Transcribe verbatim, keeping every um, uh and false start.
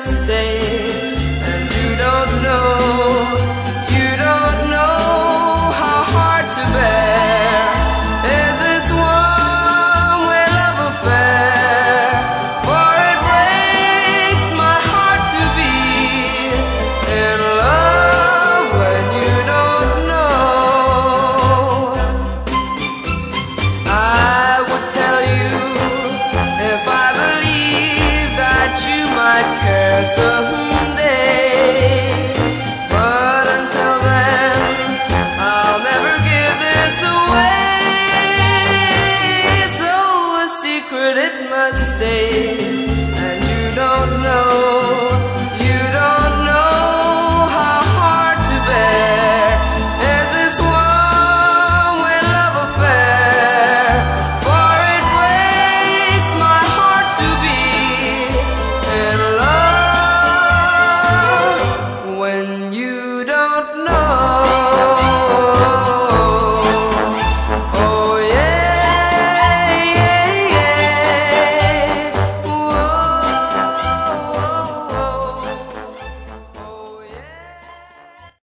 must stay. And you don't know, you don't know how hard to bear is this one-way love affair. For it breaks my heart to be in love when you don't know. I would tell you if I believed that you might care someday, but until then I'll never give this away. So a secret it must stay.